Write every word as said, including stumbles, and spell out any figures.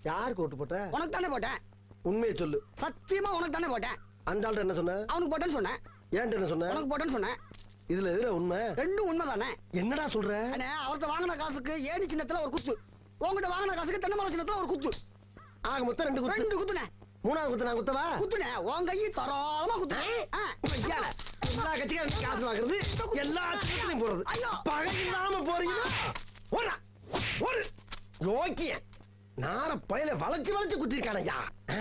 யாருக்கு ஓட்டு போட்ட? உனக்கு தானே போட்டேன். உண்மையை சொல்லு. சத்தியமா உனக்கு தானே போட்டேன். அந்த ஆள்கிட்ட என்ன சொன்ன? அவனுக்கு போட்டேன்னு சொன்னேன். ஏன்ட்ட என்ன சொன்ன? உனக்கு போட்டேன்னு சொன்னேன். இதுல எதுல உண்மை? ரெண்டும் உண்மை தானே. என்னடா சொல்ற? அவர்கிட்ட வாங்கின காசுக்கு ஏணி சின்னத்துல ஒரு குத்து, உங்ககிட்ட வாங்கின காசுக்கு தென்னை மரம் சின்னத்துல ஒரு குத்து. ஆக மொத்தம் ரெண்டு குத்து. ரெண்டு குத்துனே. மூணாவது குத்து நான் குத்தவா? குத்துனே. உன் கையை தரோளமா குத்துனேன். எல்லா கட்சிக்காரும் காசு வாங்குறது, எல்லா கட்சியும் போறது. பகை இல்லாம போறீங்களா? ஓடா ஒரு யோக்கிய நார பயில வளைச்சு வளைச்சு குத்திருக்கானையா.